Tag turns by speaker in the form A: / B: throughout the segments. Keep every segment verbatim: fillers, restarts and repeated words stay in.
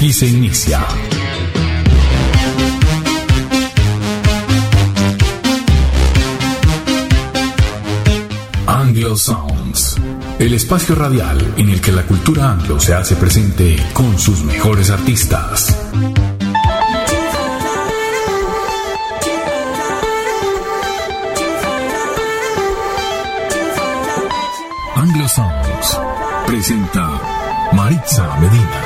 A: Aquí se inicia Anglo Sounds, el espacio radial en el que la cultura anglo se hace presente con sus mejores artistas. Anglo Sounds presenta Maritza Medina.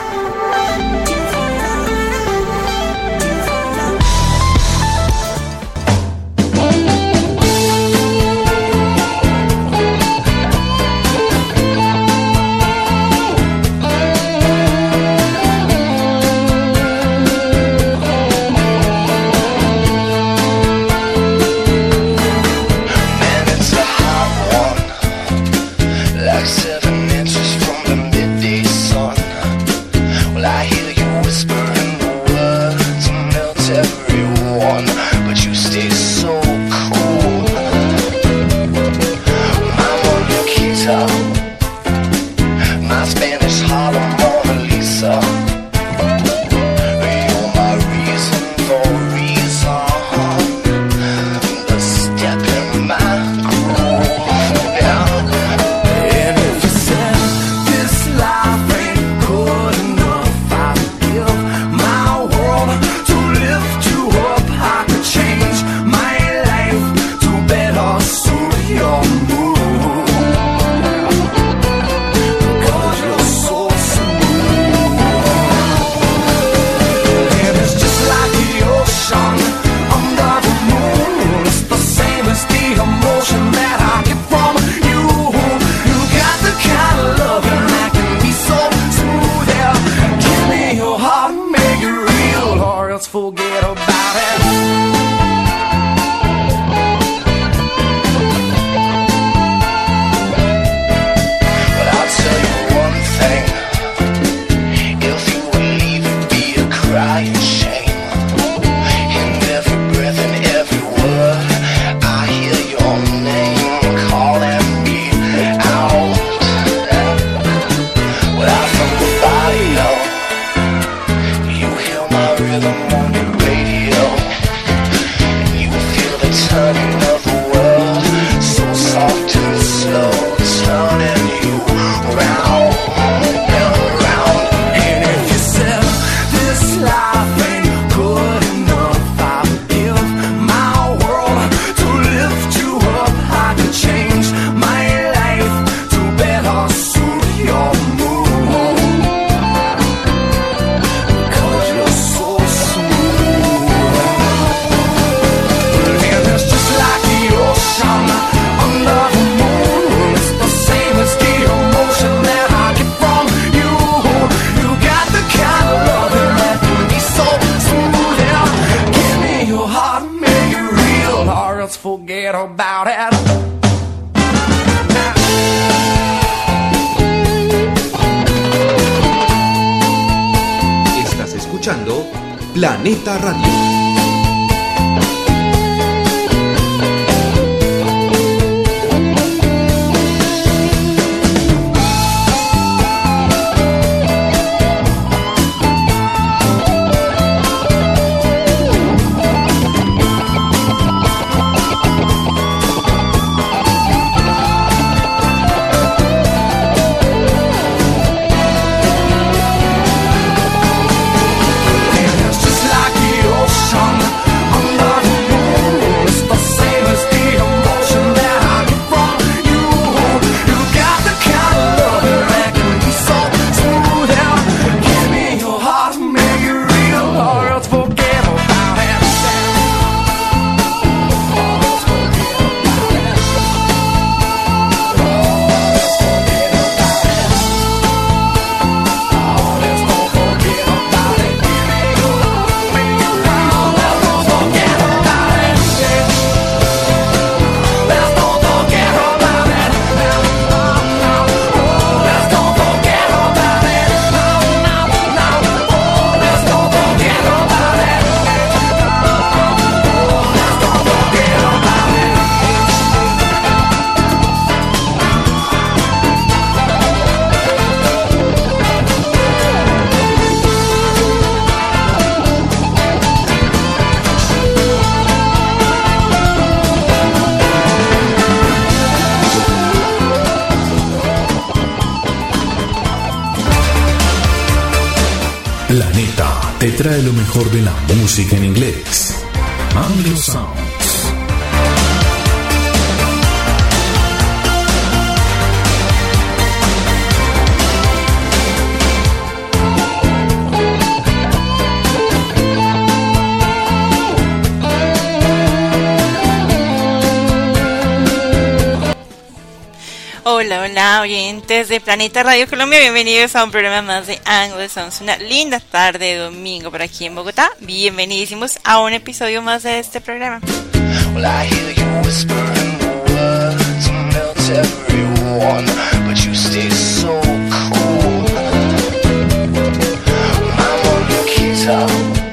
B: Planeta Radio.
C: Song
A: trae lo mejor de la música en inglés. Anglo Sounds.
C: Hola, hola, oyentes de Planeta Radio Colombia, bienvenidos a un programa más de Anglo Sounds. Una linda tarde de domingo por aquí en Bogotá. Bienvenidísimos a un episodio más de este programa. Well, I hear you whispering words, melt everyone, but you stay so cool. My Moniquita,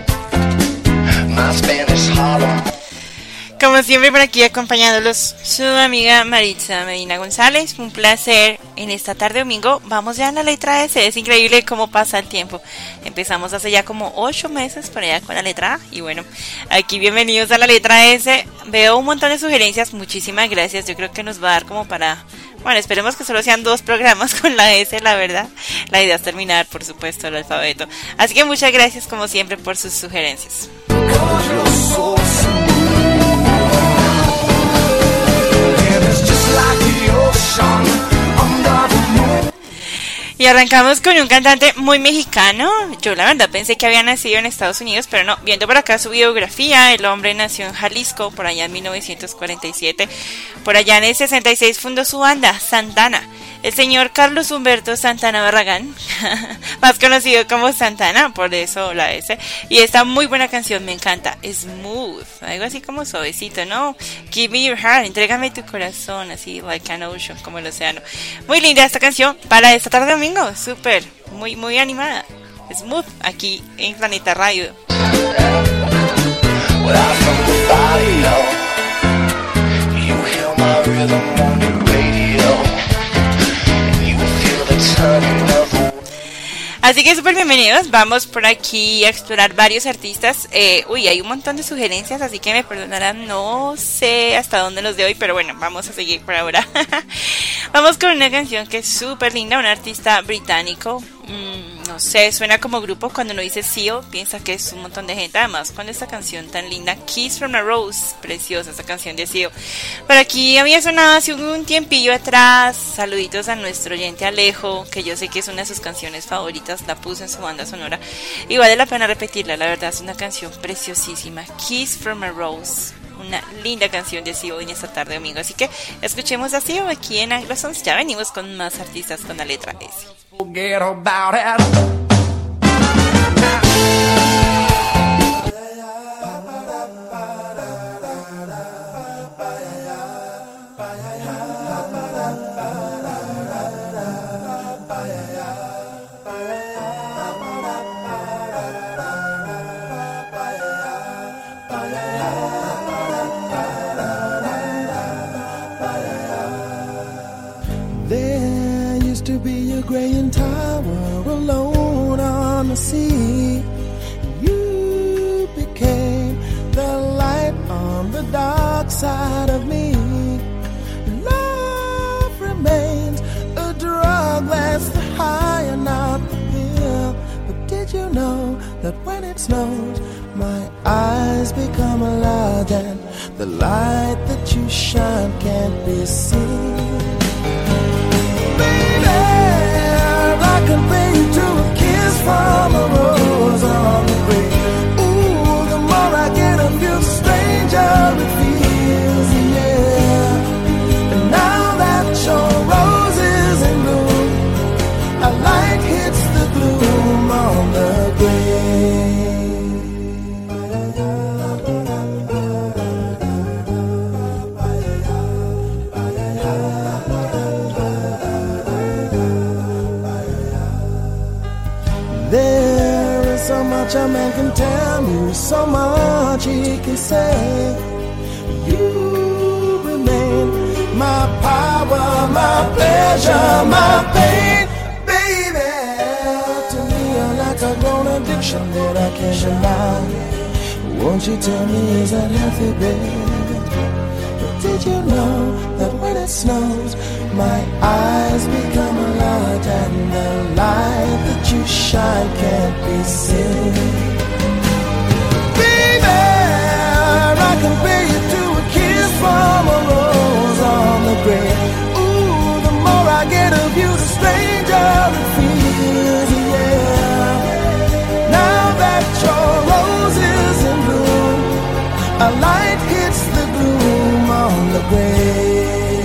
C: my Spanish Harlem. Como siempre, por aquí acompañándolos su amiga Maritza Medina González. Un placer en esta tarde domingo. Vamos ya a la letra S. Es increíble cómo pasa el tiempo. Empezamos hace ya como ocho meses por allá con la letra A. Y bueno, aquí bienvenidos a la letra S. Veo un montón de sugerencias. Muchísimas gracias. Yo creo que nos va a dar como para... Bueno, esperemos que solo sean dos programas con la S, la verdad. La idea es terminar, por supuesto, el alfabeto. Así que muchas gracias, como siempre, por sus sugerencias. Y arrancamos con un cantante muy mexicano. Yo la verdad pensé que había nacido en Estados Unidos, pero no. Viendo por acá su biografía, el hombre nació en Jalisco, por allá en mil novecientos cuarenta y siete. Por allá en el sesenta y seis fundó su banda, Santana. El señor Carlos Humberto Santana Barragán, más conocido como Santana, por eso la S. Y esta muy buena canción me encanta, Smooth, algo así como suavecito, ¿no? Give me your heart, entrégame tu corazón, así like an ocean, como el océano. Muy linda esta canción para esta tarde domingo, súper, muy, muy animada. Smooth, aquí en Planeta Radio. Así que súper bienvenidos, vamos por aquí a explorar varios artistas. eh, Uy, hay un montón de sugerencias, así que me perdonarán, no sé hasta dónde los de hoy, pero bueno, vamos a seguir por ahora. Vamos con una canción que es súper linda, un artista británico. mm, No sé, suena como grupo. Cuando uno dice Seal, piensa que es un montón de gente. Además, con esta canción tan linda, Kiss from a Rose, preciosa esta canción de Seal. Por aquí había sonado hace un tiempillo atrás. Saluditos a nuestro oyente Alejo, que yo sé que es una de sus canciones favoritas, la puso en su banda sonora y vale la pena repetirla, la verdad es una canción preciosísima. Kiss from a Rose, una linda canción de Seal en esta tarde domingo. Así que escuchemos a Seal aquí en Anglo Sounds. Ya venimos con más artistas con la letra S.
D: Forget about it.
E: Graying tower alone on the sea. You became the light on the dark side of me. Love remains a drug that's the high and not the pill. But did you know that when it snows, my eyes become a lot, and the light that you shine can't be seen? I compare you to a kiss from a rose on the grave. Ooh, the more I get of you, the stranger it feels, yeah. And now that your rose is in bloom, a light hits the gloom on the grave. There is so much a man can tell you, so much he can say. You remain my power, my pleasure, my pain, baby. To me you're like a grown addiction that I can't deny. Won't you tell me, is that healthy, baby? But did you know that when it snows, my eyes become a light, and the light that you shine can't be seen? can pay you to a kiss from a rose on the grave. Ooh, the more I get of you, the stranger it feels, yeah. Now that your rose is in bloom, a light hits the gloom on the grave.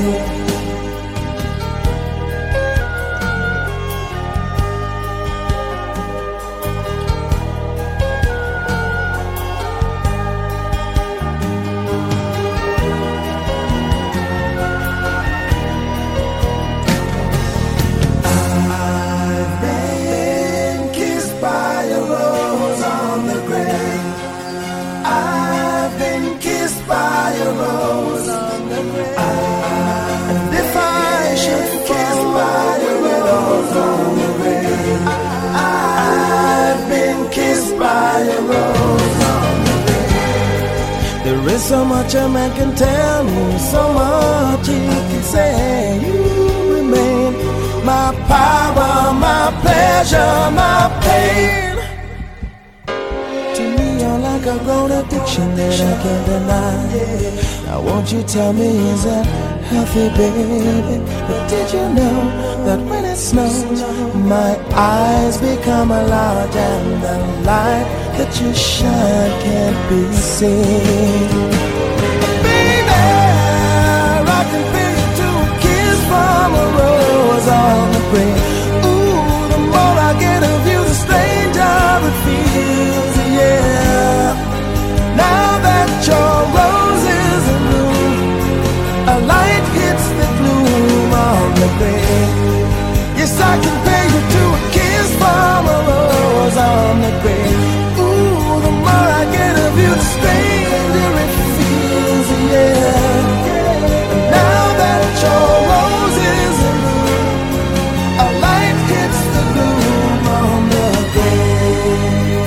E: There is so much a man can tell me, so much he can say. You remain my power, my pleasure, my pain. To me, you're like a grown addiction that I can't deny. Now won't you tell me, is that healthy, baby? But did you know that when it snows, my eyes become a large and the light that you shine can't be seen? Baby, I can pay you to a kiss from a rose on the grave. Ooh, the more I get of you, the stranger it feels, yeah. Now that your rose is in bloom, a light hits the gloom on the grave. Yes, I can pay you to a kiss from a rose on the grave. Ooh, the more I get of you, the stranger it feels, yeah. And now that your rose is in bloom, a light hits the gloom on the grave.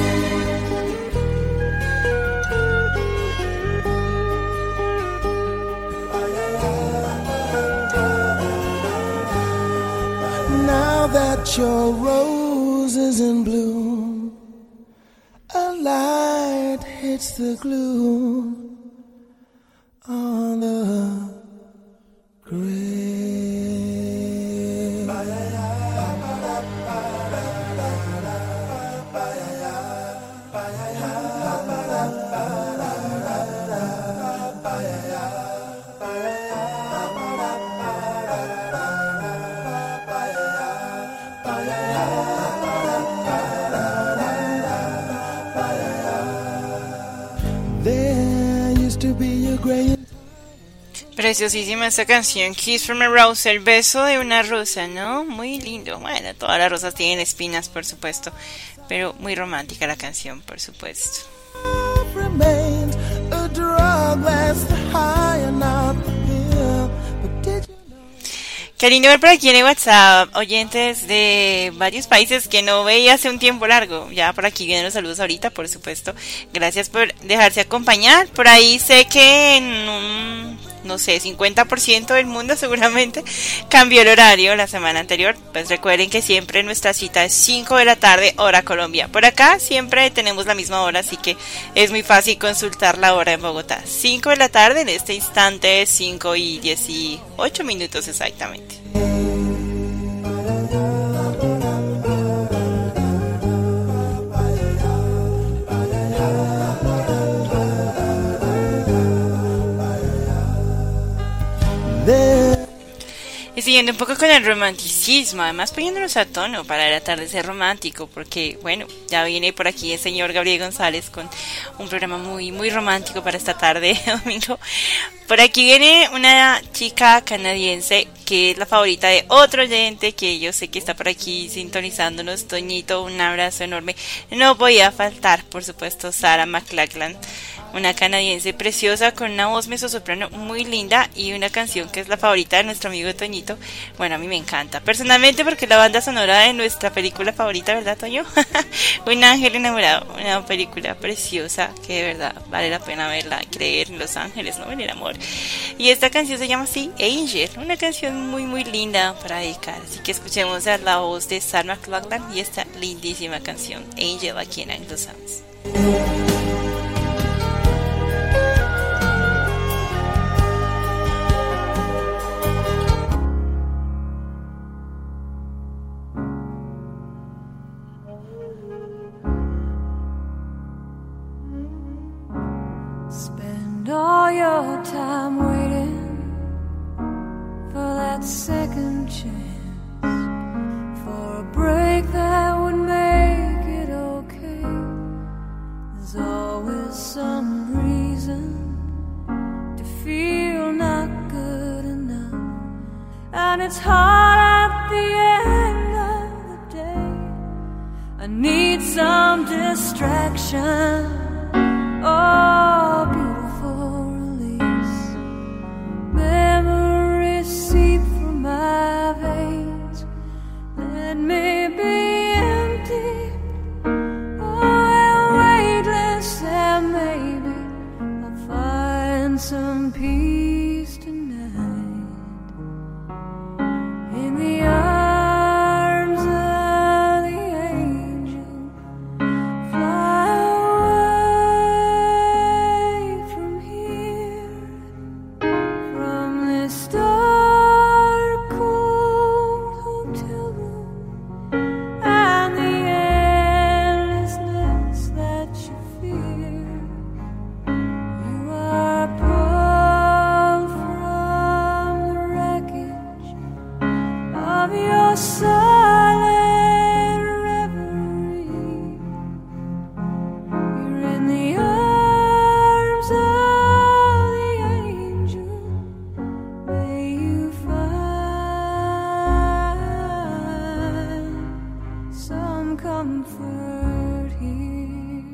E: Now that your rose is in bloom, a light hits the gloom on the grave.
C: Preciosísima esta canción, Kiss from a Rose, el beso de una rosa, ¿no? Muy lindo. Bueno, todas las rosas tienen espinas, por supuesto, pero muy romántica la canción, por supuesto. Qué lindo ver por aquí en el WhatsApp oyentes de varios países que no veía hace un tiempo largo. Ya por aquí vienen los saludos ahorita, por supuesto. Gracias por dejarse acompañar. Por ahí sé que en un, no sé, cincuenta por ciento del mundo seguramente cambió el horario la semana anterior. Pues recuerden que siempre nuestra cita es cinco de la tarde, hora Colombia. Por acá siempre tenemos la misma hora, así que es muy fácil consultar la hora en Bogotá. cinco de la tarde, en este instante, cinco y dieciocho minutos exactamente. Y siguiendo un poco con el romanticismo, además poniéndonos a tono para el atardecer romántico, porque bueno, ya viene por aquí el señor Gabriel González con un programa muy muy romántico para esta tarde domingo. Por aquí viene una chica canadiense que es la favorita de otro oyente que yo sé que está por aquí sintonizándonos. Toñito, un abrazo enorme. No podía faltar, por supuesto, Sarah McLachlan, una canadiense preciosa con una voz mezzosoprano muy linda y una canción que es la favorita de nuestro amigo Toñito. Bueno, a mí me encanta personalmente porque la banda sonora de nuestra película favorita, ¿verdad, Toño? Un ángel enamorado, una película preciosa que de verdad vale la pena verla, creer en los ángeles, ¿no? En el amor. Y esta canción se llama así, Angel, una canción muy muy linda para dedicar, así que escuchemos a la voz de Sarah McLachlan y esta lindísima canción Angel aquí en Anglo Sounds.
F: second chance for a break that would make it okay. There's always some reason to feel not good enough, and it's hard at the end of the day. I need some distraction. Oh, beautiful release. Memories seep from my veins. Let me be empty. Oh, and weightless, and maybe I'll find some peace tonight. In the arms of the angel, fly away from here, from this dark, cold hotel room, and the endlessness that you fear. You are pulled from the wreckage of your silent reverie. You're in the arms of the angel. May you find some comfort here.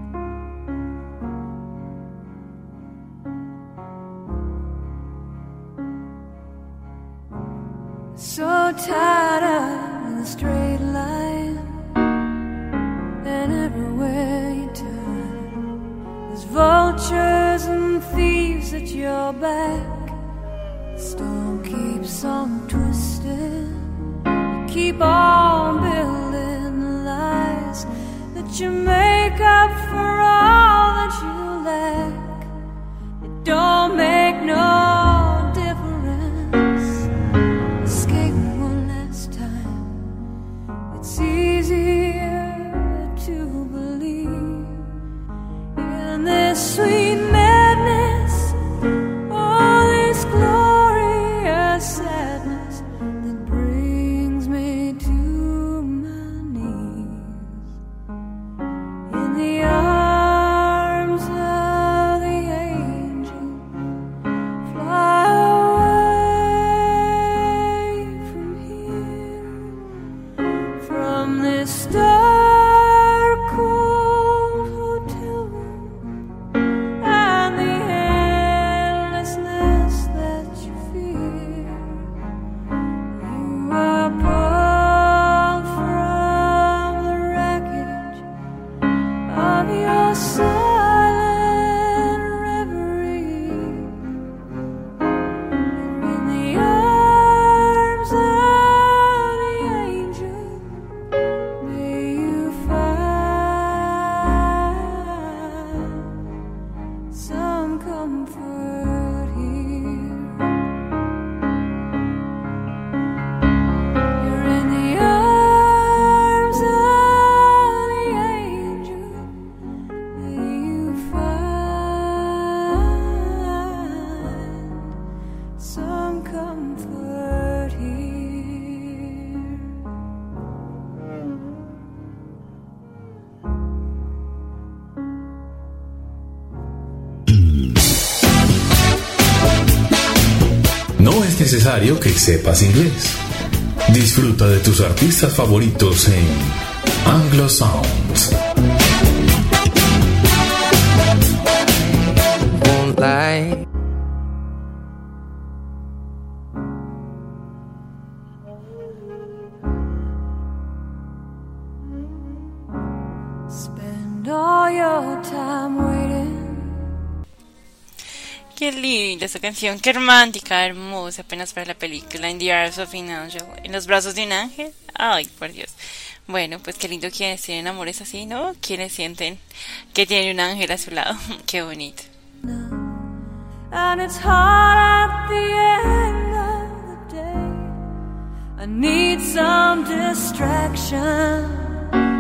F: So tired of the straight line, and everywhere you turn, there's vultures and thieves at your back. The storm keeps on twisting. You keep on building the lies that you make up for all that you lack. It don't make no difference. Escape one last time. It's easier to believe in this sweet madness, all this glorious sadness that brings me to my knees. In the arms of the angel, fly away from here, from this dark, cold hotel room, and the endlessness that you fear. You are pulled from the wreckage of your silent reverie. In the arms of the angel, may you find some comfort here. You're in the arms of the angel. May you find some comfort here.
A: No es necesario que sepas inglés. Disfruta de tus artistas favoritos en Anglo Sounds.
G: Won't lie.
F: Spend all your time waiting.
C: Qué linda esa canción, qué romántica, hermosa, apenas para la película In the Arms of an Angel, en los brazos de un ángel. Ay, por Dios. Bueno, pues qué lindo quienes tienen amores así, ¿no? Quienes sienten que tienen un ángel a su lado. Qué bonito.
F: And it's hard at the end of the day. I need some distraction.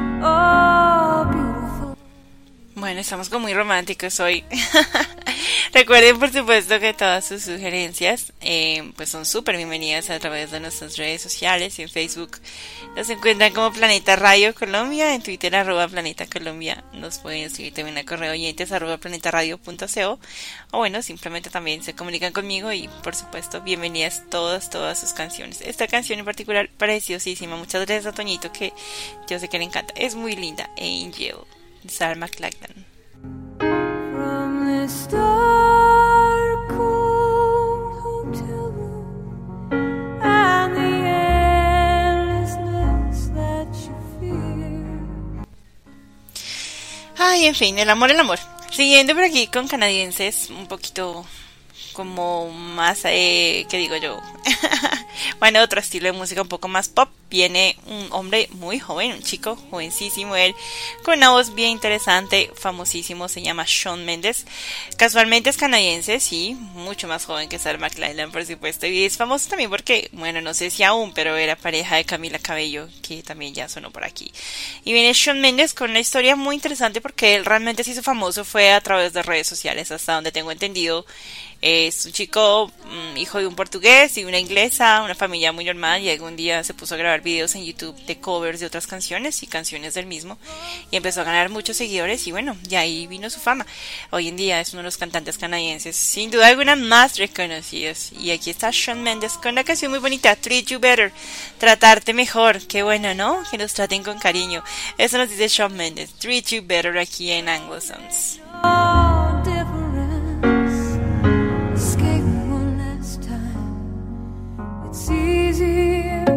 F: Oh, beautiful.
C: Bueno, estamos como muy románticos hoy. Recuerden, por supuesto, que todas sus sugerencias eh, pues son súper bienvenidas a través de nuestras redes sociales. En Facebook nos encuentran como Planeta Radio Colombia, en Twitter arroba Planeta Colombia. Nos pueden escribir también a correo oyentes arroba planetaradio punto co, o bueno, simplemente también se comunican conmigo y por supuesto bienvenidas todas, todas sus canciones. Esta canción en particular preciosísima. Muchas gracias a Toñito, que yo sé que le encanta. Es muy linda. Angel, de Sarah McLachlan.
F: From this dark, cold hotel room and the endlessness that you fear.
C: Ay, en fin, el amor, el amor. Siguiendo por aquí con canadienses, un poquito como más, eh, ¿qué digo yo? Bueno, otro estilo de música un poco más pop. Viene un hombre muy joven, un chico jovencísimo, él con una voz bien interesante, famosísimo, se llama Shawn Mendes. Casualmente es canadiense, sí, mucho más joven que Sarah McLachlan, por supuesto, y es famoso también porque, bueno, no sé si aún, pero era pareja de Camila Cabello, que también ya sonó por aquí. Y viene Shawn Mendes con una historia muy interesante porque él realmente se hizo famoso fue a través de redes sociales, hasta donde tengo entendido. Es un chico, um, hijo de un portugués y una inglesa, una familia muy normal, y algún día se puso a grabar videos en YouTube de covers de otras canciones y canciones del mismo, y empezó a ganar muchos seguidores, y bueno, y ahí vino su fama. Hoy en día es uno de los cantantes canadienses, sin duda alguna, más reconocidos. Y aquí está Shawn Mendes con una canción muy bonita, Treat You Better, tratarte mejor. Qué bueno, ¿no? Que nos traten con cariño. Eso nos dice Shawn Mendes, Treat You Better, aquí en Anglo Sounds.
F: Oh, difference. Escape one last time. It's easier.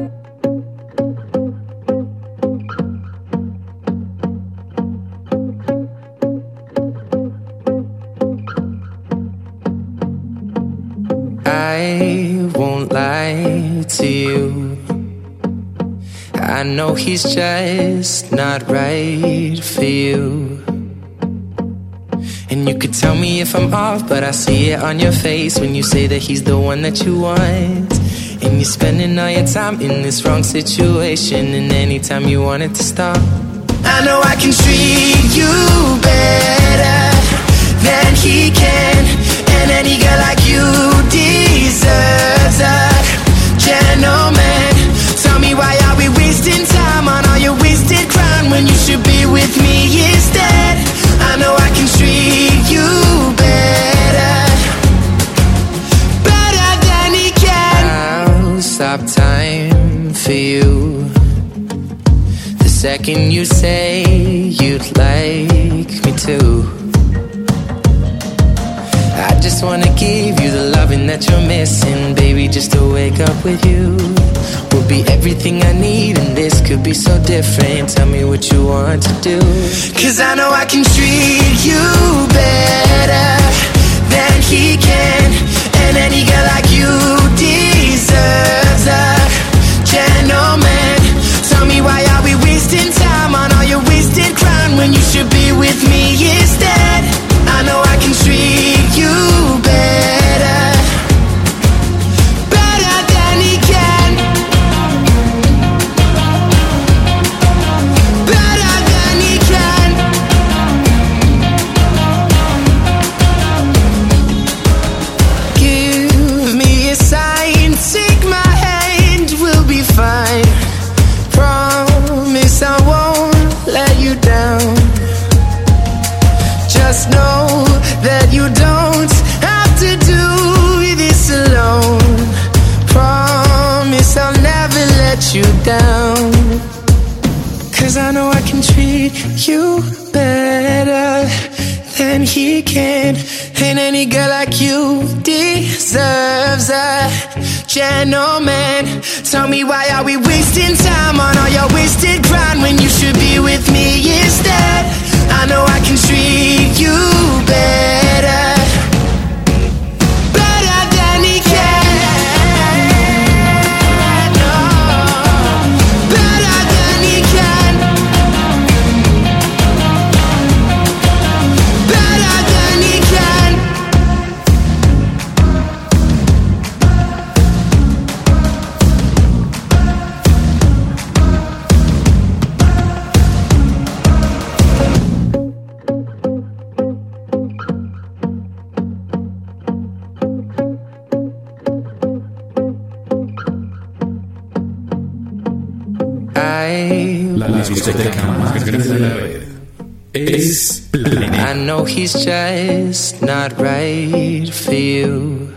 G: I won't lie to you. I know he's just not right for you. And you could tell me if I'm off, but I see it on your face when you say that he's the one that you want. And you're spending all your time in this wrong situation, and anytime you want it to stop, I know I can treat you better than he can. And any girl like you deserves a gentleman. Tell me, why are we wasting time on all your wasted crown when you should be with me instead? I know I can treat you better, better than he can. I'll stop time for you the second you say you'd like me to. I just wanna give you the loving that you're missing, baby. Just to wake up with you will be everything I need, and this could be so different. Tell me what you want to do, 'cause I know I can treat you better than he can. And any girl like you deserves a gentleman. Tell me, why are we wasting time on all your wasted crown when you should be with me instead? I know I can treat you better, better than he can, better than he can. Give me a sign, take my hand, we'll be fine. Promise I won't let you down. Just know that you don't have to do this alone. Promise I'll never let you down. 'Cause I know I can treat you better than he can. And any girl like you deserves a gentleman. Tell me, why are we wasting time on all your wasted crown when you should be with me instead? I know I can treat you better, better than he can. No, better than he can, better than he can. right.
A: La discoteca más grande de la red es Planeta.
G: I know he's just not right for you.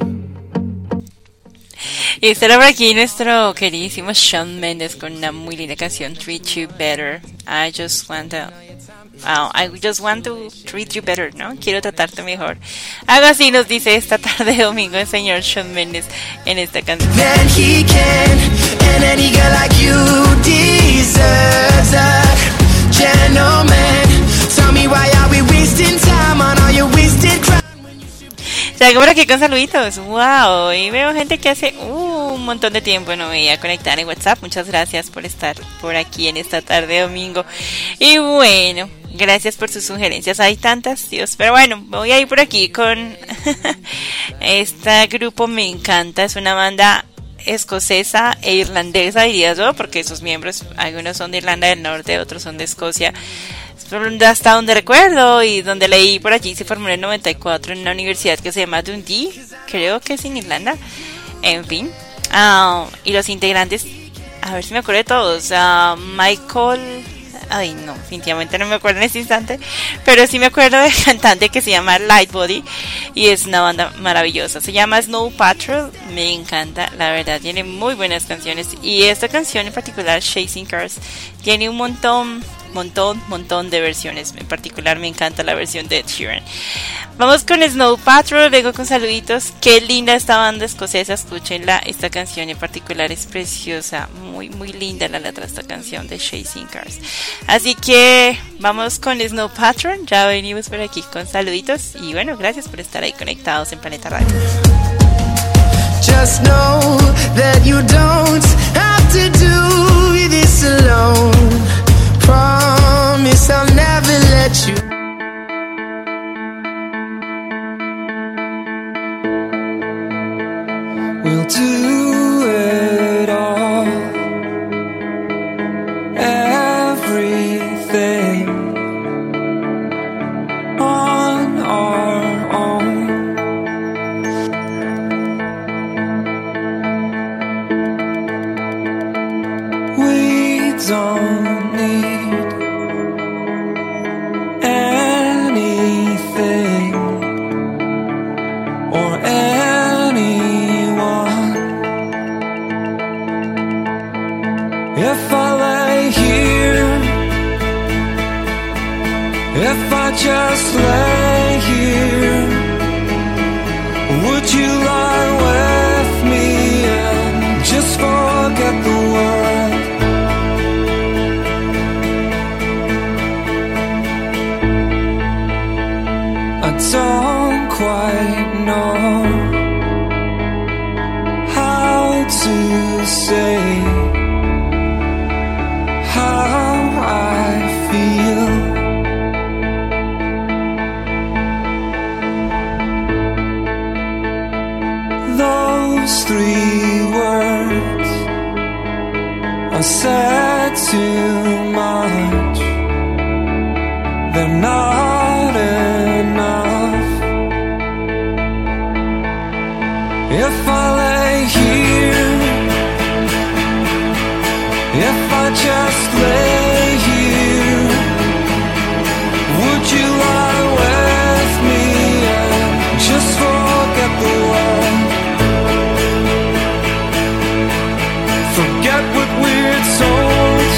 C: Y estará por aquí nuestro queridísimo Shawn Mendes con una muy linda canción, Treat You Better. I just want to, oh, I just want to treat you better, ¿no? Quiero tratarte mejor. Algo así nos dice esta tarde de domingo el señor Shawn Mendes en esta canción.
H: Then he can, and any girl like you deserves a gentleman. Tell me why are we wasting time on all your wasted crime?
C: Salgo por aquí con saluditos. Wow, y veo gente que hace uh, un montón de tiempo no veía conectar en WhatsApp. Muchas gracias por estar por aquí en esta tarde de domingo. Y bueno, gracias por sus sugerencias. Hay tantas, Dios. Pero bueno, voy a ir por aquí con este grupo. Me encanta. Es una banda escocesa e irlandesa, diría yo, porque sus miembros, algunos son de Irlanda del Norte, otros son de Escocia. Hasta donde recuerdo y donde leí por allí, se formó en el noventa y cuatro en una universidad que se llama Dundee, creo que es en Irlanda. En fin, uh, y los integrantes, a ver si me acuerdo de todos. uh, Michael, ay no, definitivamente no me acuerdo en este instante, pero sí me acuerdo del cantante que se llama Lightbody y es una banda maravillosa. Se llama Snow Patrol, me encanta, la verdad, tiene muy buenas canciones y esta canción en particular, Chasing Cars, tiene un montón montón, montón de versiones. En particular me encanta la versión de Ed Sheeran. Vamos con Snow Patrol, vengo con saluditos. Qué linda esta banda escocesa, escúchenla. Esta canción en particular es preciosa, muy muy linda la letra de esta canción de Chasing Cars. Así que vamos con Snow Patrol, ya venimos por aquí con saluditos y bueno, gracias por estar ahí conectados en Planeta Radio.
H: Just know that you don't have to do this alone. Promise I'll never let you.
E: We'll do it all, everything on our own. We don't need anything or anyone. If I lay here, if I just lay here, would you lie with me and just forget the world? I don't quite know how to say how I feel. Those three words are said too much. They're not enough. If I lay here, if I just lay here, would you lie with me and just forget the world? Forget what we're told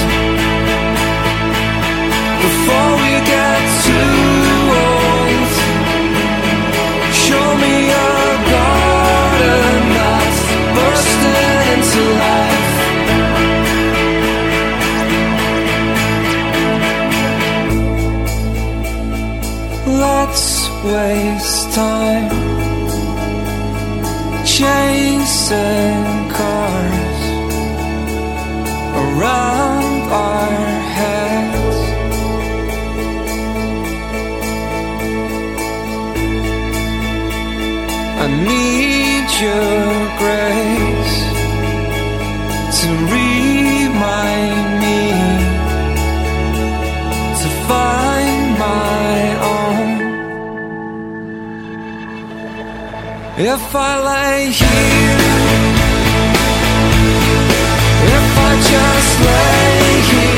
E: before we get too old. Show me a garden that's bursting into life. Let's waste time chasing cars around our heads. I need your grace to remind me to find my own. If I lay here, if I just lay here,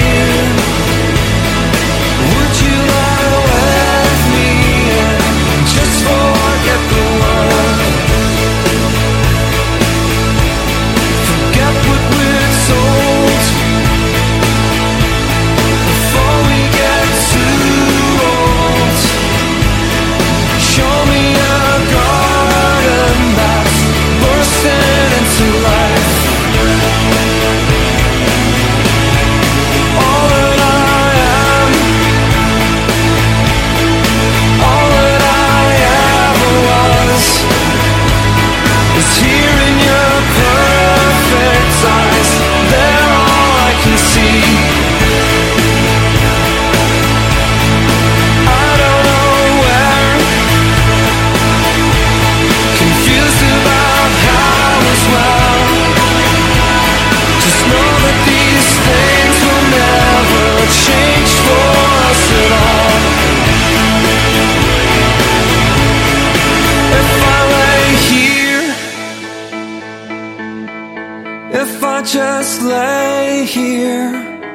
E: just lay here,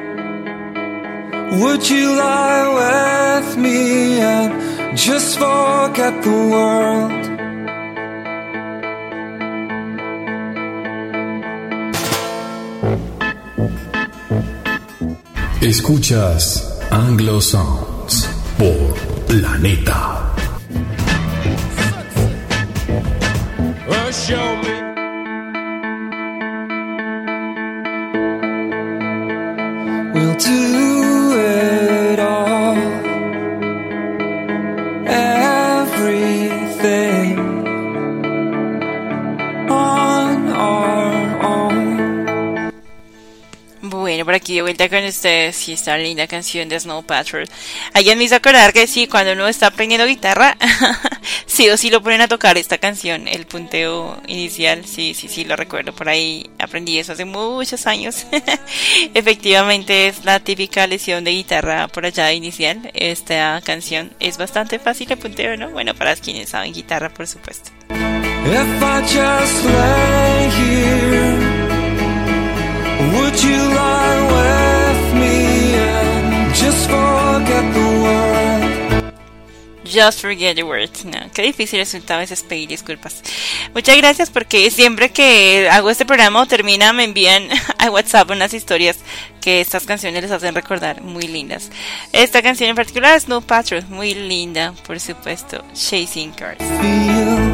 E: would you lie with me and just forget the world?
A: Escuchas Anglo Sounds por Planeta.
I: Well, show me.
E: We'll do it all, everything on our own.
C: Bueno, por aquí de vuelta con ustedes. Sí, esta linda canción de Snow Patrol. Alguien me hizo acordar que sí, cuando uno está aprendiendo guitarra, sí o sí lo ponen a tocar esta canción, el punteo inicial. Sí, sí, sí, lo recuerdo. Por ahí aprendí eso hace muchos años. Efectivamente es la típica lección de guitarra por allá inicial. Esta canción es bastante fácil de punteo, ¿no? Bueno, para quienes saben guitarra, por supuesto.
E: If I just lay here, would you lie with me and just forget the world?
C: Just forget the words. No, qué difícil resulta a veces pedir disculpas. Muchas gracias porque siempre que hago este programa o termina me envían a WhatsApp unas historias que estas canciones les hacen recordar, muy lindas. Esta canción en particular es Snow Patrol, muy linda, por supuesto, Chasing Cars.
E: Feel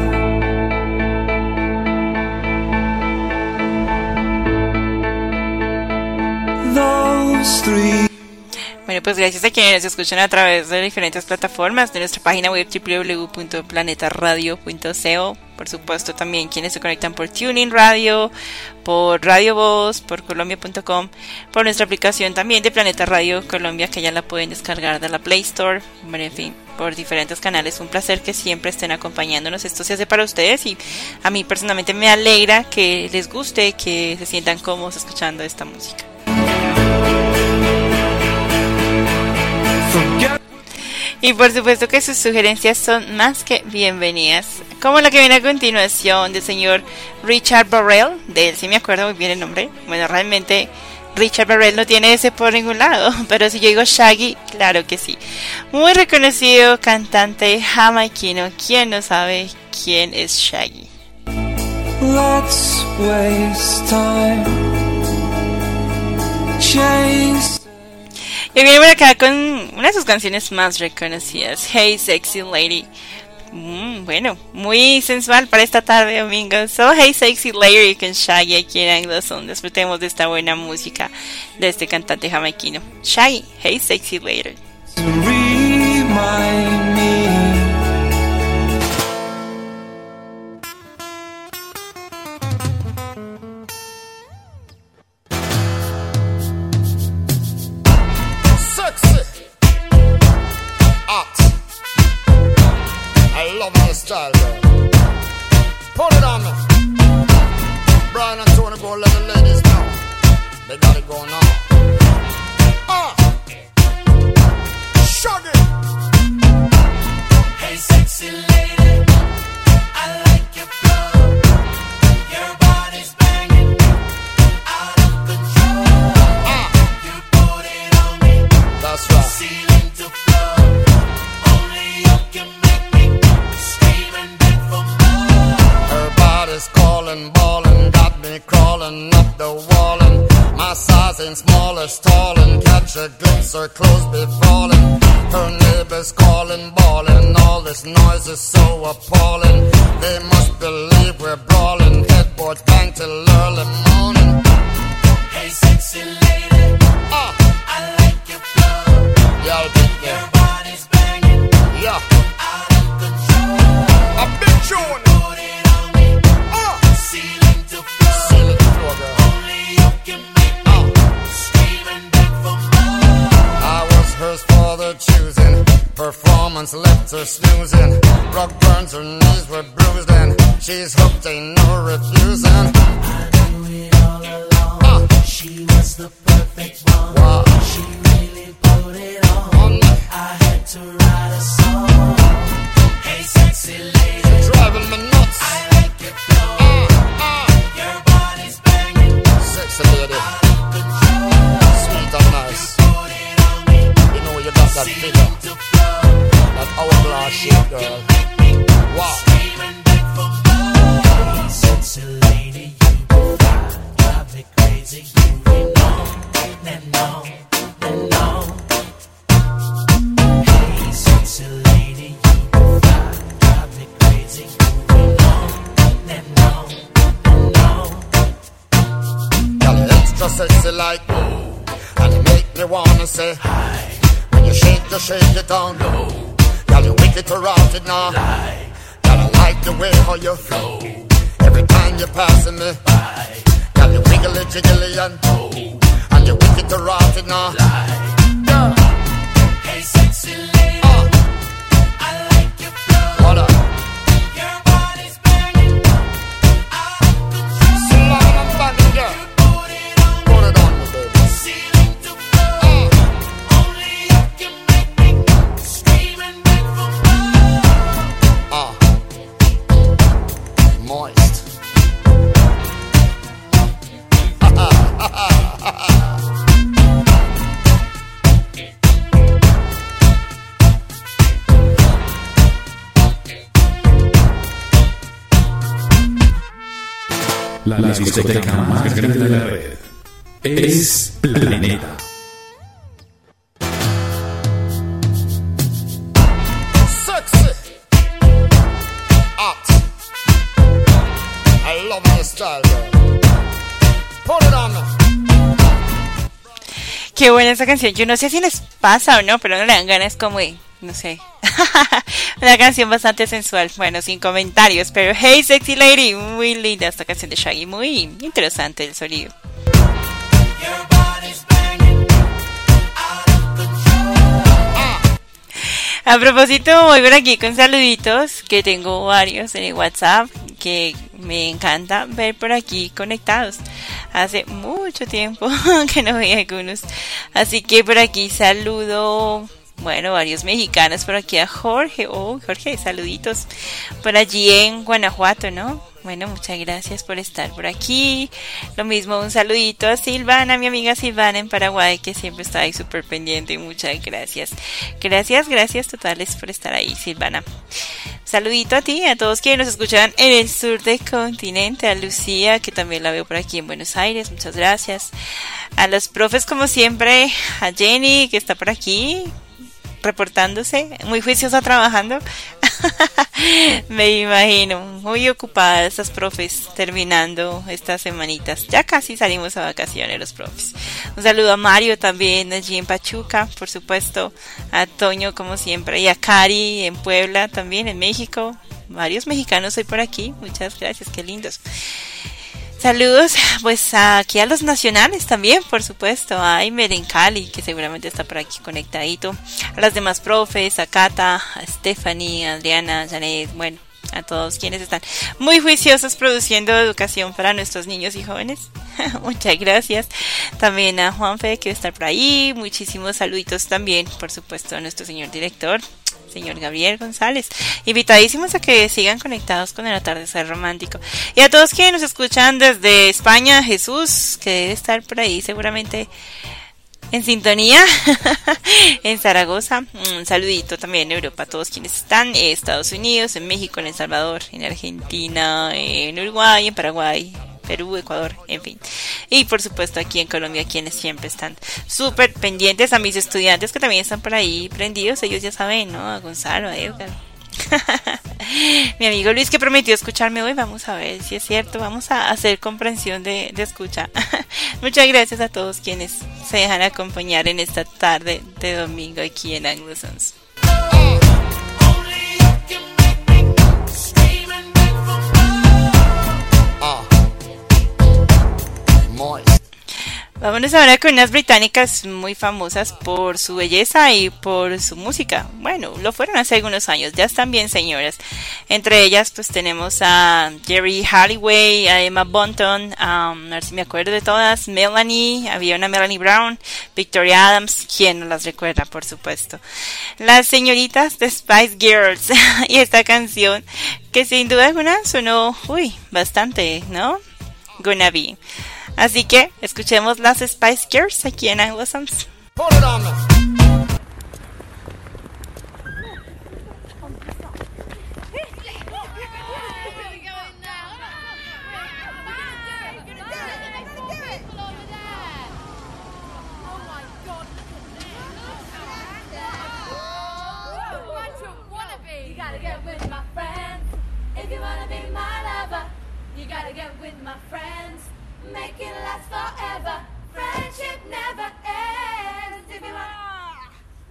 E: those three.
C: Bueno, pues gracias a quienes nos escuchan a través de diferentes plataformas de nuestra página web doble u doble u doble u punto planeta radio punto co. Por supuesto también quienes se conectan por TuneIn Radio, por Radio Voz, por colombia punto com, por nuestra aplicación también de Planeta Radio Colombia, que ya la pueden descargar de la Play Store. Bueno, en fin, por diferentes canales. Un placer que siempre estén acompañándonos. Esto se hace para ustedes y a mí personalmente me alegra que les guste, que se sientan cómodos escuchando esta música. Y por supuesto que sus sugerencias son más que bienvenidas, como la que viene a continuación del señor Richard Burrell. De él sí me acuerdo muy bien el nombre. Bueno, realmente Richard Burrell no tiene ese por ningún lado, pero si yo digo Shaggy, claro que sí. Muy reconocido cantante jamaiquino. ¿Quién no sabe quién es Shaggy?
E: Let's waste time. Chase.
C: Y viene por acá con una de sus canciones más reconocidas, Hey Sexy Lady. Mm, bueno, muy sensual para esta tarde de domingo. So, Hey Sexy Lady con Shaggy aquí en Anglo Sound. Disfrutemos de esta buena música de este cantante jamaiquino. Shaggy, Hey Sexy Lady.
E: Remind me.
I: I love my style, girl. Put it on me. Brian and Tony, go let the ladies know. They got it going on. Ah, uh. Shaggy.
J: Hey, sexy lady, I like your flow. Your body's banging, out of control.
I: Ah,
J: you put it on me.
I: That's right.
J: Ceiling to floor. Only you can make me scream and beg for more.
I: Her body's calling, ballin', got me crawling up the wall, and my size ain't small as tall, and catch a glimpse, her clothes be falling. Her neighbors calling, bawling, all this noise is so appalling. They must believe we're brawling, headboards bang till early morning.
J: Hey, sexy lady,
I: Ah,
J: I like your flow.
I: y'all beat me.
J: Your body's banging,
I: Yeah,
J: out of control.
I: a big tune.
J: Put it on me,
I: Ah,
J: ceiling to floor.
I: seal it floor, girl.
J: Only you can make me
I: Ah,
J: scream and beg for more.
I: I was hers for the choosing. Performance left her snoozing. Rock burns, her knees were bruised, and she's hooked, ain't no refusing.
J: I knew it all along.
I: Ah,
J: She was the perfect one.
I: wow.
J: She really put it on.
I: On me,
J: I had to write a song. Hey, sexy lady,
I: driving me nuts.
J: I like your flow.
I: Ah, ah,
J: Your body's banging,
I: sexy that girl. Wow.
J: Sexy lady, you be fine, drive me crazy, you be on and on and on. Hey, sexy lady, you be fine, drive me crazy, you be on and on and on.
I: Girl, you extra sexy like oh, and you make me wanna say hi. When you shake, you shake it down low. Girl, you wicked to rotted now.
J: Lie,
I: Girl, I like the way how you flow. Every time you're passing me
J: bye,
I: girl, you wiggly jiggly and
J: oh,
I: and you wicked to rotted now.
J: lie.
I: Girl,
J: Hey, sexy lady,
I: uh,
J: I like your flow.
I: hold on.
J: Your body's banging out of control.
I: Slam and bang, girl.
J: Put it on,
I: Put it on me, baby.
J: ceiling to floor.
I: Uh,
J: Only you can make me scream and beg for more.
I: uh, moist.
A: La, la discoteca más grande de la red es Planeta.
I: Sexy. Hot. I love your style, girl. Put it on me.
C: Qué buena esa canción. Yo no sé si les pasa o no, pero no le dan ganas como de, no sé. Una canción bastante sensual. Bueno, sin comentarios, pero Hey Sexy Lady, muy linda esta canción de Shaggy, muy interesante el sonido.
J: Your body's banging out of control.
C: A propósito, voy por aquí con saluditos, que tengo varios en el WhatsApp, que me encanta ver por aquí conectados. Hace mucho tiempo que no veía algunos. Así que por aquí saludo, bueno, varios mexicanos. Por aquí a Jorge. Oh, Jorge, saluditos. Por allí en Guanajuato, ¿no? Bueno, muchas gracias por estar por aquí. Lo mismo, un saludito a Silvana, mi amiga Silvana en Paraguay, que siempre está ahí súper pendiente. Muchas gracias. Gracias, gracias totales por estar ahí, Silvana. Saludito a ti, a todos quienes nos escuchan en el sur del continente, a Lucía, que también la veo por aquí en Buenos Aires, muchas gracias. A los profes, como siempre, a Jenny, que está por aquí, reportándose, muy juiciosa trabajando. Me imagino, muy ocupadas estas profes terminando estas semanitas. Ya casi salimos a vacaciones los profes. Un saludo a Mario también allí en Pachuca, por supuesto, a Toño como siempre, y a Cari en Puebla también, en México. Varios mexicanos hoy por aquí, muchas gracias, qué lindos. Saludos, pues aquí a los nacionales también, por supuesto, a Aimer en Cali, que seguramente está por aquí conectadito, a las demás profes, a Cata, a Stephanie, a Adriana, a Janet, bueno, a todos quienes están muy juiciosos produciendo educación para nuestros niños y jóvenes. Muchas gracias. También a Juanfe, que está por ahí, muchísimos saluditos también, por supuesto, a nuestro señor director, señor Gabriel González. Invitadísimos a que sigan conectados con el atardecer romántico. Y a todos quienes nos escuchan desde España, Jesús, que debe estar por ahí seguramente en sintonía, en Zaragoza. Un saludito también en Europa, a todos quienes están, en Estados Unidos, en México, en El Salvador, en Argentina, en Uruguay, en Paraguay, Perú, Ecuador, en fin. Y por supuesto aquí en Colombia, quienes siempre están súper pendientes, a mis estudiantes que también están por ahí prendidos, ellos ya saben, ¿no? A Gonzalo, a Edgar. Mi amigo Luis, que prometió escucharme hoy, vamos a ver si es cierto, vamos a hacer comprensión de, de escucha. Muchas gracias a todos quienes se dejan acompañar en esta tarde de domingo aquí en Anglo Sons. Vámonos ahora con unas británicas muy famosas por su belleza y por su música. Bueno, lo fueron hace algunos años, ya están bien señoras. Entre ellas pues tenemos a Jerry Halliway, a Emma Bunton, um, a ver si me acuerdo de todas, Melanie, había una Melanie Brown, Victoria Adams, quien no las recuerda, por supuesto. Las señoritas de Spice Girls y esta canción que sin duda alguna sonó, uy, bastante, ¿no? Gonna Be. Así que escuchemos las Spice Girls aquí en Anglo Sons.
I: Put it on me.
F: get with my friends, make it last forever. Friendship never ends. If you want.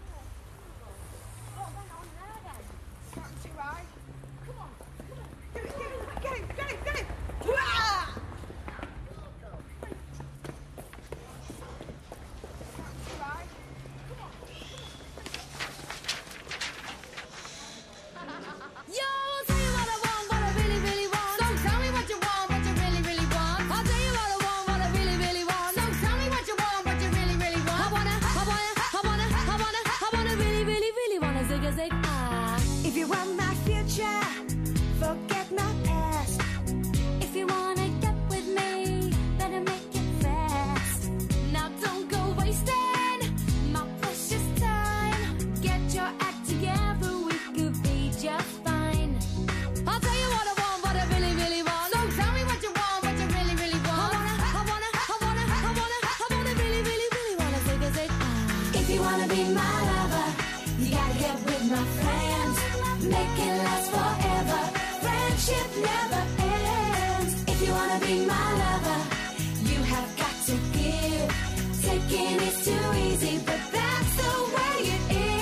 K: Yo, I'll tell you what I want, what I really, really want. So tell me what you want, what you really, really want. I'll tell you what I want, what I really, really want. So tell me what you want, what you really, really want. I wanna, I wanna, I wanna, I wanna, I wanna really, really, really wanna zig a zig ah.
F: If you want my future, forget my past.
K: If you wanna get with me, better make it fast. Now don't go wasting my precious time. Get your act together, we could be just fine. I'll tell you what I want, what I really, really want. So tell me what you want, what you really, really want. I wanna, I wanna, I wanna, I wanna, I wanna really, really, really wanna zig a zig ah.
F: If you wanna be my lover, you gotta get with my friends. Make it last forever. Friendship never ends. If you wanna be my lover, you have got to give. Taking is too easy, but that's the way it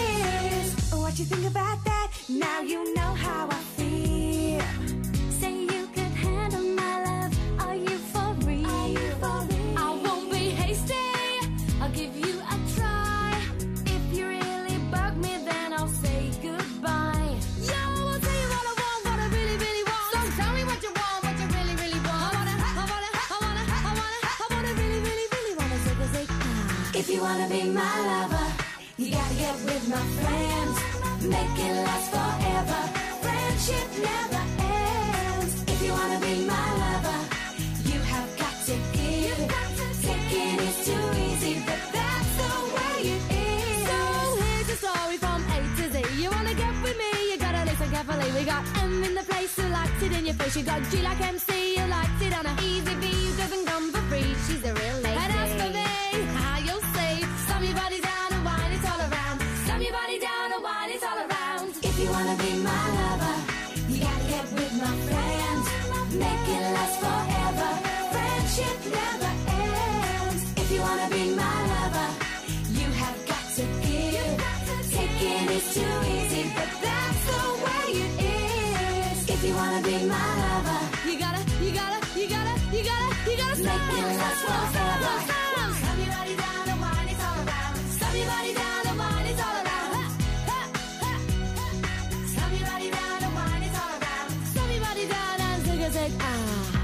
F: is. What you think about that? Now you know how I feel.
K: Say you could handle my love. Are you for real?
F: Are you for real?
K: I won't be hasty. I'll give you a try. If you really bug me, then I'll say goodbye. Yo, I'll tell you what I want, what I really, really want. So tell me what you want, what you really, really want. I wanna, I wanna, I wanna, I wanna, I wanna really, really, really wanna zig a zig ah.
F: If you wanna be my lover, you gotta get with my friends. Make it last forever. Friendship never ends. If you wanna be my lover, you have got to give. Taking is too easy, but that's the way it is.
K: So here's a story from A to Z. You wanna get with me, you gotta listen carefully. We got M in the place who likes it in your face. You got G like M C, who likes it on a easy B, who doesn't come for free. She's a real lady. And as for me, how you'll say, slam your body down and wine it all around. Slam your body down and wine it all around.
F: If you wanna be my lover, you gotta get with my friends. Make it last forever. Friendship never ends. If you wanna be my lover, you have got to give. Taking is too easy, but that's the way it is. If you wanna be my lover,
K: You gotta, you gotta, you gotta, you gotta, you gotta
F: make it last forever.
K: Slam your body down and wine it all around. Slam your body down and wine it all around. Ha, ha, ha. Slam your body down and wine it all around. Slam your body down and zig a zig ah.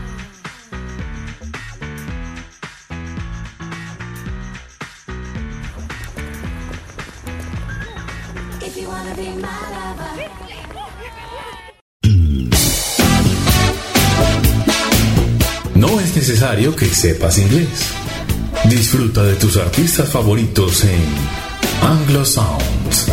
F: If you wanna be my lover.
A: No es necesario que sepas inglés. Disfruta de tus artistas favoritos en Anglo Sounds.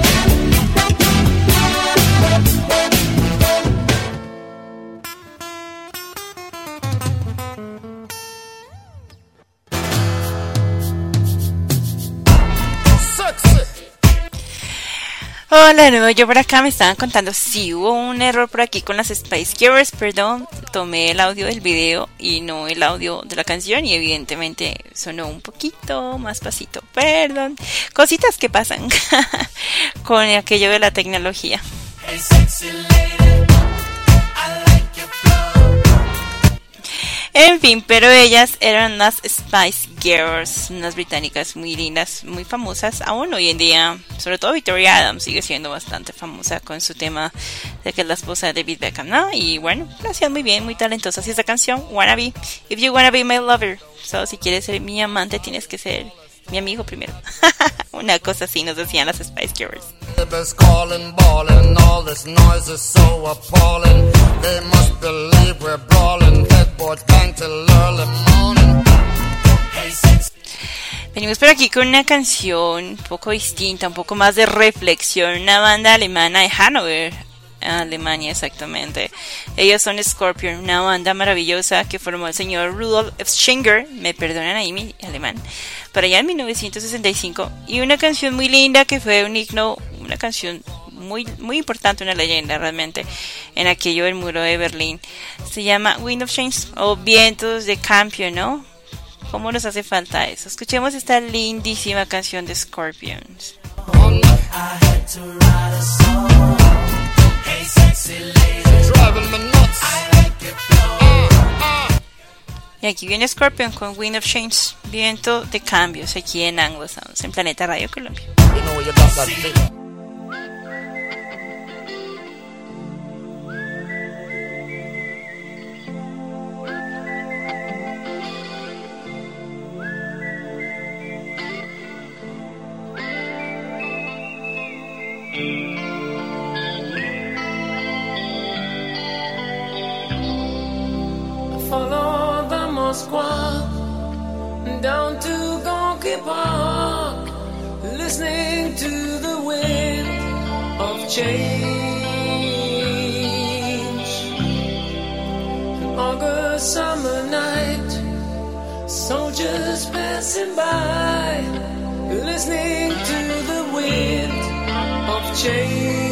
C: Hola de nuevo, yo por acá me estaban contando si hubo un error por aquí con las Spice Girls, perdón, tomé el audio del video y no el audio de la canción y evidentemente sonó un poquito más pasito, perdón, cositas que pasan con aquello de la tecnología.
J: Hey, sexy lady, I like your flow.
C: En fin, pero ellas eran las Spice Girls, unas británicas muy lindas, muy famosas, aún hoy en día, sobre todo Victoria Adams sigue siendo bastante famosa con su tema de que es la esposa de David Beckham, ¿no? Y bueno, lo hacían muy bien, muy talentosas. Y esa canción, Wanna Be, If You Wanna Be My Lover, so, si quieres ser mi amante tienes que ser mi amigo primero. Una cosa así nos decían las Spice Girls.
I: Neighbors calling, bawling, all this noise is so appalling. They must believe we're brawling, headboard bang till early morning.
J: Hey, sexy.
C: Venimos por aquí con una canción un poco distinta, un poco más de reflexión, una banda alemana de Hannover, Alemania exactamente. Ellos son Scorpion, una banda maravillosa que formó el señor Rudolf Schenker, me perdonan ahí mi alemán, para allá en mil novecientos sesenta y cinco, y una canción muy linda que fue un himno, una canción muy, muy importante, una leyenda realmente en aquello del muro de Berlín. Se llama Wind of Change o Vientos de Cambio, ¿no? ¿Cómo nos hace falta eso? Escuchemos esta lindísima canción de Scorpions. Y aquí viene Scorpion con Wind of Change, viento de cambios, aquí en Anglo Sounds, en Planeta Radio Colombia.
L: Follow the Moskwa down to Gonky Park, listening to the wind of change. An August summer night, soldiers passing by, listening to the wind of change.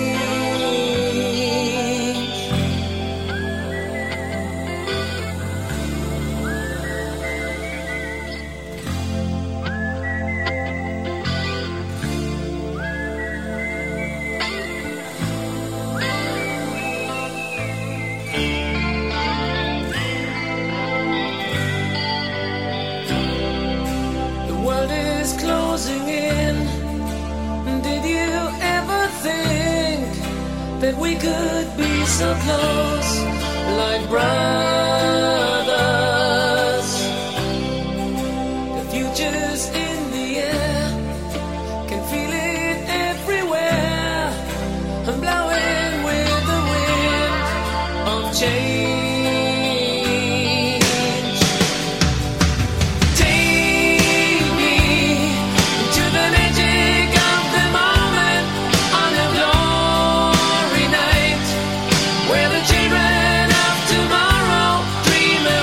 L: Closing in. Did you ever think that we could be so close, like brothers? The future's in the air, can feel it everywhere. I'm blowing with the wind of change. Children of tomorrow dreaming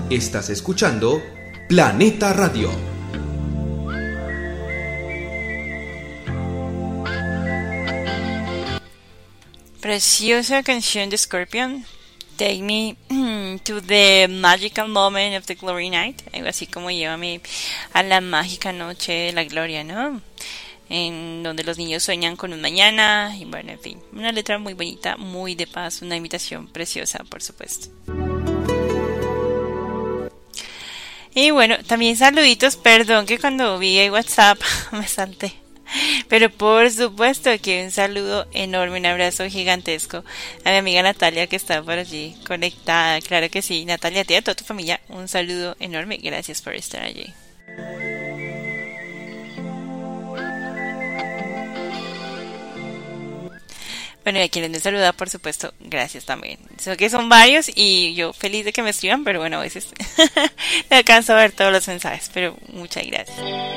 B: Estás escuchando Planeta Radio.
C: Preciosa canción de Scorpion. Take me to the magical moment of the glory night. Algo así como llévame a la mágica noche de la gloria, ¿no? En donde los niños sueñan con un mañana. Y bueno, en fin, una letra muy bonita, muy de paz, una invitación preciosa, por supuesto. Y bueno, también saluditos, perdón que cuando vi el WhatsApp me salté. Pero por supuesto que un saludo enorme, un abrazo gigantesco a mi amiga Natalia que está por allí conectada. Claro que sí, Natalia, a ti y a toda tu familia un saludo enorme, gracias por estar allí. Bueno, y a quienes me saludan, por supuesto, gracias también. Sé que son varios y yo feliz de que me escriban, pero bueno, a veces no alcanzo a ver todos los mensajes, pero muchas gracias.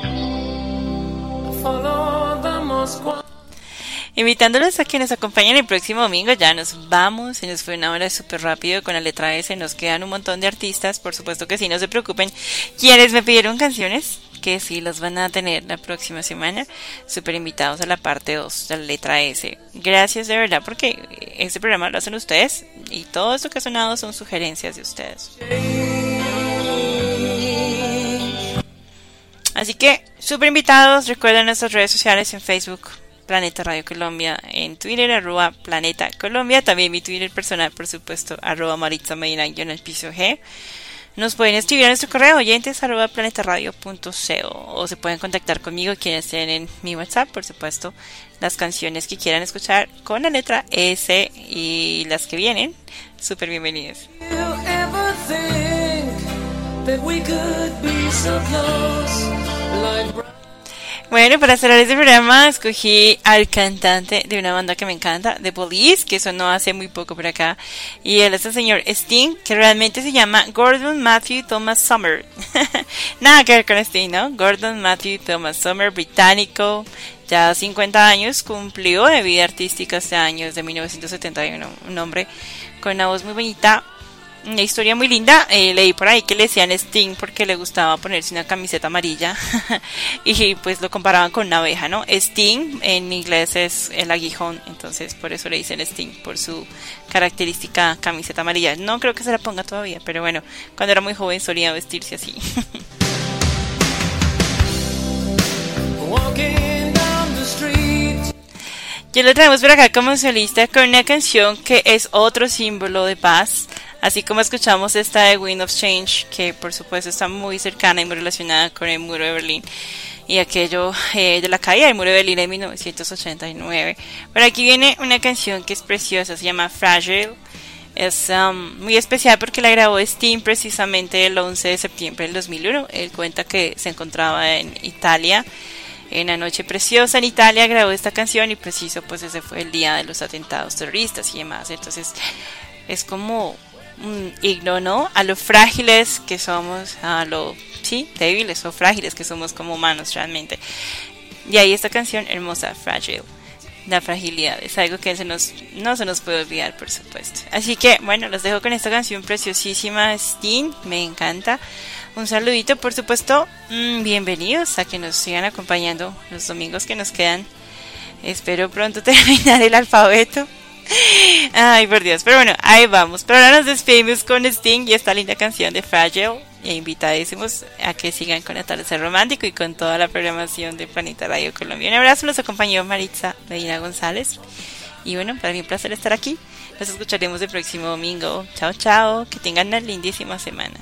C: Invitándolos a que nos acompañen el próximo domingo. Ya nos vamos, se nos fue una hora súper rápido con la letra S. Nos quedan un montón de artistas, por supuesto que sí, no se preocupen. Quienes me pidieron canciones, que sí las van a tener la próxima semana, súper invitados a la parte dos de la letra S. Gracias de verdad, porque este programa lo hacen ustedes y todo esto que ha sonado son sugerencias de ustedes. Así que, súper invitados. Recuerden nuestras redes sociales en Facebook, Planeta Radio Colombia, en Twitter, arroba Planeta Colombia, también mi Twitter personal, por supuesto, arroba Maritza Medina, guión el piso G. Nos pueden escribir a nuestro correo, oyentes, arroba planetaradio punto co, o se pueden contactar conmigo quienes estén en mi WhatsApp, por supuesto, las canciones que quieran escuchar con la letra S y las que vienen, súper bienvenidas. Bueno, para cerrar este programa escogí al cantante de una banda que me encanta, The Police, que sonó hace muy poco por acá, y él es el señor Sting, que realmente se llama Gordon Matthew Thomas Summer. Nada que ver con Sting, ¿no? Gordon Matthew Thomas Summer, británico, ya cincuenta años, cumplió de vida artística este año, desde mil novecientos setenta y uno, un hombre con una voz muy bonita. Una historia muy linda, eh, leí por ahí que le decían Sting porque le gustaba ponerse una camiseta amarilla y pues lo comparaban con una abeja, ¿no? Sting en inglés es el aguijón, entonces por eso le dicen Sting, por su característica camiseta amarilla. No creo que se la ponga todavía, pero bueno, cuando era muy joven solía vestirse así. Ya lo traemos por acá como solista con una canción que es otro símbolo de paz. Así como escuchamos esta de Wind of Change, que por supuesto está muy cercana y muy relacionada con el muro de Berlín y aquello eh, de la caída del muro de Berlín en mil novecientos ochenta y nueve. Pero aquí viene una canción que es preciosa, se llama Fragile. Es um, muy especial porque la grabó Sting precisamente el once de septiembre del dos mil uno. Él cuenta que se encontraba en Italia, en una noche preciosa en Italia, grabó esta canción y preciso pues ese fue el día de los atentados terroristas y demás. Entonces es como un himno, ¿no? A lo frágiles que somos, a lo, sí, débiles o frágiles que somos como humanos realmente. Y ahí esta canción hermosa, Fragile. La fragilidad es algo que se nos, no se nos puede olvidar, por supuesto. Así que, bueno, los dejo con esta canción preciosísima, Sting, me encanta. Un saludito, por supuesto, mmm, bienvenidos a que nos sigan acompañando los domingos que nos quedan. Espero pronto terminar el alfabeto. Ay, por Dios, pero bueno, ahí vamos. Pero ahora nos despedimos con Sting y esta linda canción de Fragile. E invitadísimos a que sigan con Atardecer Romántico y con toda la programación de Planeta Radio Colombia. Un abrazo, los acompañó Maritza Medina González. Y bueno, para mí un placer estar aquí. Nos escucharemos el próximo domingo. Chao, chao, que tengan una lindísima semana.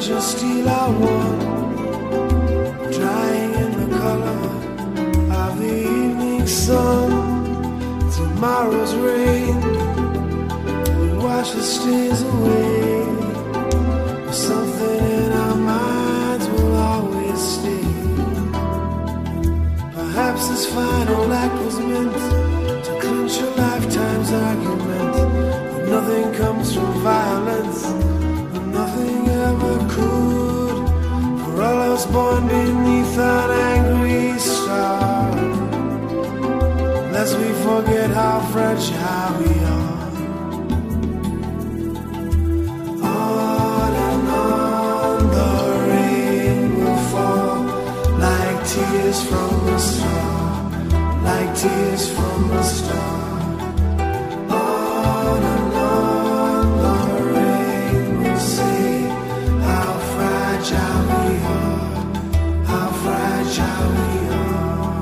E: precious steel I won, drying in the color of the evening sun. Tomorrow's rain will wash the stains away, but something in our minds will always stay. Perhaps this final act was meant to clinch a lifetime's argument. But nothing comes from violence, and nothing ever could. For all of us born beneath an angry star, lest we forget how fragile we are. On and on the rain will fall, like tears from a star, like tears from a star. On and on the rain will say how fragile we are, how fragile we are.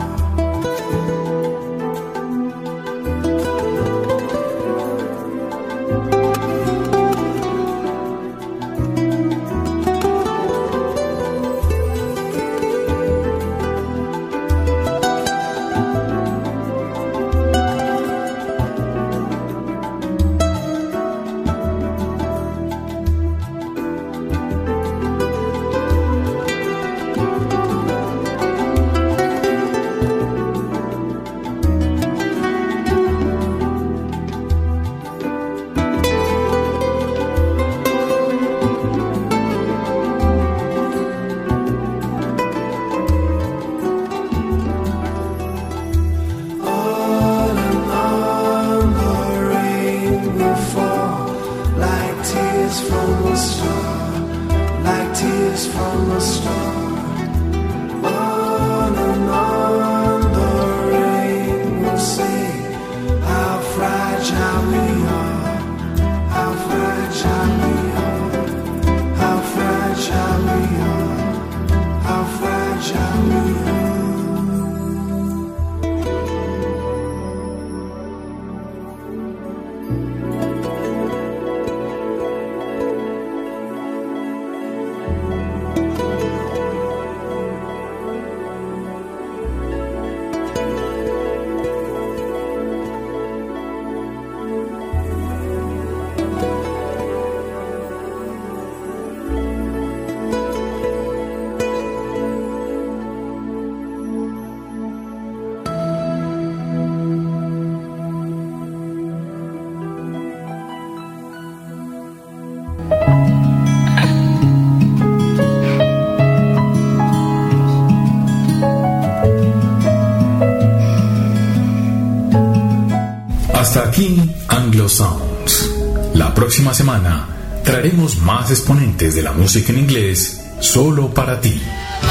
A: Hasta aquí Anglo Sounds. La próxima semana traeremos más exponentes de la música en inglés solo para ti.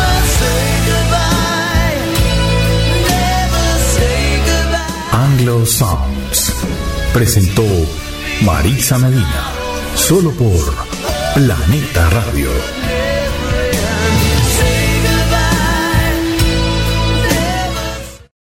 A: Anglo Sounds presentó Marisa Medina, solo por Planeta Radio.